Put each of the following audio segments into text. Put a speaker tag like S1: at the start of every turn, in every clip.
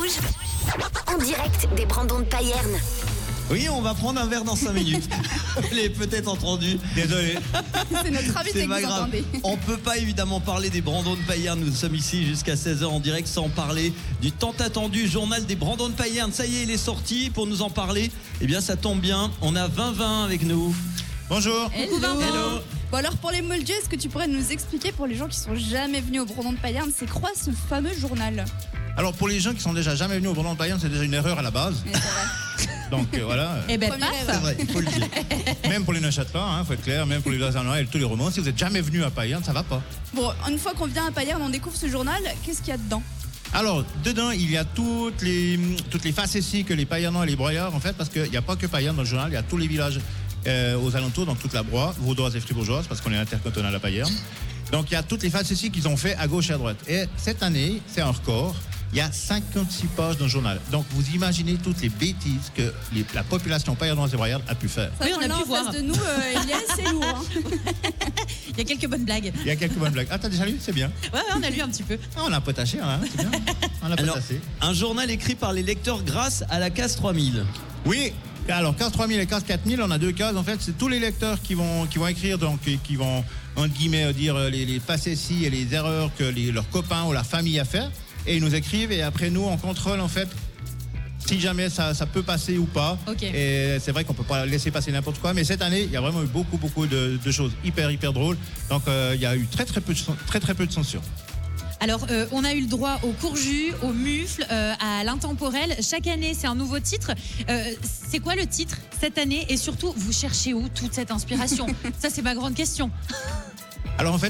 S1: Rouge, en direct des Brandons de Payerne.
S2: Oui, on va prendre un verre dans 5 minutes. Vous l'avez peut-être entendu. Désolé.
S3: C'est notre invité
S2: C'est
S3: que
S2: pas
S3: vous
S2: grave.
S3: entendez.
S2: On peut pas évidemment parler des Brandons de Payerne. Nous sommes ici jusqu'à 16h en direct sans parler du tant attendu journal des Brandons de Payerne. Ça y est, il est sorti. Pour nous en parler, eh bien ça tombe bien. On a 20 avec nous.
S4: Bonjour.
S3: Hello.
S2: Hello.
S3: Bon alors pour les Moldus, est-ce que tu pourrais nous expliquer pour les gens qui sont jamais venus au Brandon de Payerne, c'est quoi ce fameux journal?
S4: Alors pour les gens qui sont déjà jamais venus au Brandon de Payerne, c'est déjà une erreur à la base.
S3: Mais c'est vrai.
S4: Donc voilà.
S5: Eh ben,
S3: Première
S5: paf.
S3: erreur.
S2: C'est vrai, il faut le dire.
S4: Même pour les Neuchâtelois, faut être clair, même pour les Lausannois et tous les Romans, si vous n'êtes jamais venu à Payerne, ça va pas.
S3: Bon, une fois qu'on vient à Payerne, on découvre ce journal, qu'est-ce qu'il y a dedans?
S4: Alors dedans, il y a toutes les facéties que les Payernois et les Broyards en fait, parce qu'il n'y a pas que Payerne dans le journal, il y a tous les villages aux alentours, donc toute la Broye, vaudoise et fribourgeoise, parce qu'on est intercantonal à Payerne. Donc il y a toutes les facéties qu'ils ont fait à gauche et à droite. Et cette année, c'est un record. Il y a 56 pages dans le journal. Donc vous imaginez toutes les bêtises que la population payernoise et broyarde a pu faire.
S3: Ça,
S5: Oui, on a
S3: là,
S5: pu
S3: en
S5: voir.
S3: face de nous, Elias, c'est lourd. Hein.
S5: Il y a quelques bonnes blagues.
S4: Il y a quelques bonnes blagues. Ah, t'as déjà lu? C'est bien.
S5: Ouais, on a lu un petit peu.
S4: Ah, on a potaché, hein, c'est bien. On a
S2: Alors,
S4: potassé.
S2: un journal écrit par les lecteurs grâce à la case 3000.
S4: Oui. Alors, case 3000 et case 4000, on a deux cases. En fait, c'est tous les lecteurs qui vont écrire, donc qui vont, entre guillemets, dire les facéties et les erreurs que leurs copains ou leur famille a fait. Et ils nous écrivent et après nous, on contrôle, en fait, si jamais ça peut passer ou pas.
S5: Ok.
S4: Et c'est vrai qu'on peut pas laisser passer n'importe quoi. Mais cette année, il y a vraiment eu beaucoup de choses hyper drôles. Donc, il y a eu très peu de censure.
S5: Alors, on a eu le droit au courju, au mufle, à l'intemporel. Chaque année, c'est un nouveau titre. C'est quoi le titre cette année? Et surtout, vous cherchez où toute cette inspiration? Ça, c'est ma grande question.
S4: Alors en fait,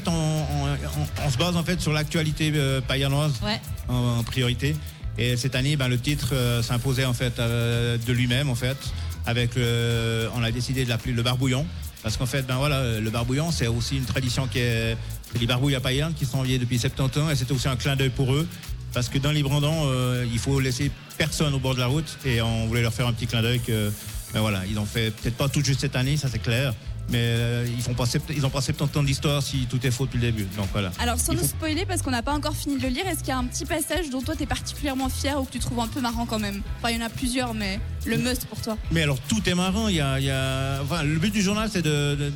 S4: on se base en fait sur l'actualité payernoise
S5: Ouais.
S4: en priorité. Et cette année, le titre s'imposait en fait de lui-même en fait. On a décidé de l'appeler le barbouillon parce qu'en fait, le barbouillon, c'est aussi une tradition c'est les barbouilles à Payerne qui sont vieilles depuis 70 ans et c'était aussi un clin d'œil pour eux parce que dans les Brandons, il faut laisser personne au bord de la route et on voulait leur faire un petit clin d'œil que ils ont fait peut-être pas tout juste cette année, ça c'est clair. Mais ils n'ont pas 70 ans d'histoire si tout est faux depuis le début. Donc voilà.
S3: Alors sans nous spoiler, parce qu'on n'a pas encore fini de le lire, est-ce qu'il y a un petit passage dont toi t'es particulièrement fier ou que tu trouves un peu marrant quand même? Enfin il y en a plusieurs, mais le must pour toi.
S4: Mais alors tout est marrant. Le but du journal c'est de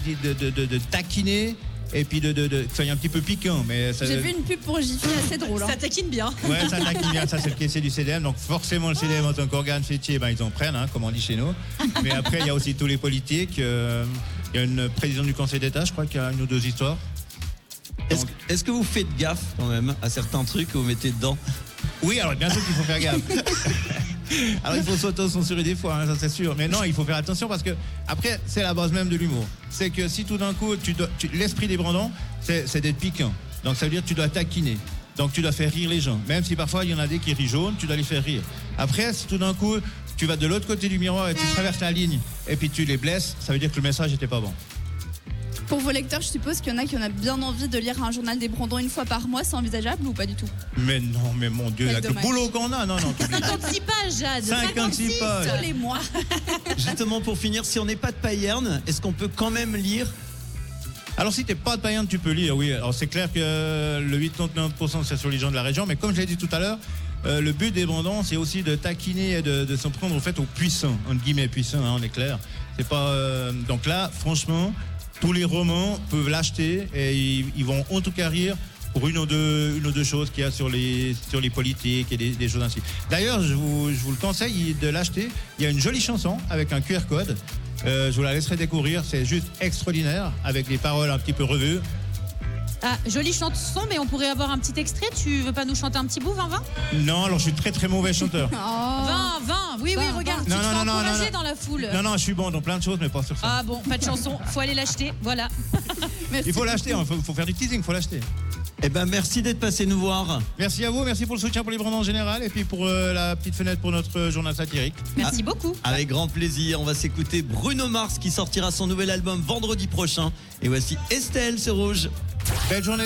S4: taquiner et puis de que ça soit un petit peu piquant. Mais ça,
S3: J'ai vu une pub pour Jiffy assez drôle. Hein.
S5: Ça taquine bien.
S4: ouais, ça taquine bien. Ça c'est le caissier du CDM. Donc forcément le CDM en tant qu'organe fêtier, ils en prennent, comme on dit chez nous. Mais après il y a aussi tous les politiques. Il y a une présidente du Conseil d'État, je crois, qui a une ou deux histoires.
S2: Est-ce que vous faites gaffe quand même à certains trucs que vous mettez dedans?
S4: Oui, alors bien sûr qu'il faut faire gaffe. Alors il faut s'auto-censurer des fois, ça c'est sûr. Mais non, il faut faire attention parce que après c'est la base même de l'humour. C'est que si tout d'un coup l'esprit des Brandons, c'est d'être piquant. Donc ça veut dire que tu dois taquiner. Donc tu dois faire rire les gens. Même si parfois il y en a des qui rient jaune, tu dois les faire rire. Après, si tout d'un coup tu vas de l'autre côté du miroir et tu traverses la ligne et puis tu les blesses, ça veut dire que le message n'était pas bon.
S3: Pour vos lecteurs, je suppose qu'il y en a qui ont bien envie de lire un journal des Brandons une fois par mois, c'est envisageable ou pas du tout?
S4: Mais non, mais mon Dieu,
S3: Quel
S4: avec le
S3: dommage.
S4: boulot qu'on a, non.
S5: 56 pages, Jade.
S4: 56 pages.
S3: Tous les mois.
S2: Justement, pour finir, si on n'est pas de Payerne, est-ce qu'on peut quand même lire?
S4: Alors si t'es pas de Payerne, tu peux lire, oui. Alors c'est clair que le 89% c'est sur les gens de la région, mais comme je l'ai dit tout à l'heure, le but des Brandons, c'est aussi de taquiner et de s'en prendre au fait aux puissants, entre guillemets puissants, on est clair. C'est pas donc là, franchement, tous les romans peuvent l'acheter et ils vont en tout cas rire pour une ou deux choses qu'il y a sur les politiques et des choses ainsi. D'ailleurs, je vous le conseille de l'acheter. Il y a une jolie chanson avec un QR code. Je vous la laisserai découvrir. C'est juste extraordinaire avec des paroles un petit peu revues.
S5: Ah, jolie chanson, mais on pourrait avoir un petit extrait. Tu veux pas nous chanter un petit bout, 20-20?
S4: Non, alors je suis très mauvais chanteur.
S3: Oh.
S5: 20, oui,
S3: 20,
S5: regarde, tu
S4: non,
S5: te
S4: non,
S5: fais
S4: non,
S5: encourager
S4: non.
S5: dans la foule.
S4: Non, je suis bon dans plein de choses, mais pas sur ça.
S5: Ah bon, pas de chanson, faut aller l'acheter, voilà.
S3: Merci.
S4: Il faut l'acheter, il faut faire du teasing, il faut l'acheter.
S2: Eh ben merci d'être passé nous voir.
S4: Merci à vous, merci pour le soutien pour les Brandons en général et puis pour la petite fenêtre pour notre journal satirique.
S5: Merci beaucoup.
S2: Avec grand plaisir, on va s'écouter Bruno Mars qui sortira son nouvel album vendredi prochain. Et voici Estelle, c'est Rouge.
S4: Belle journée.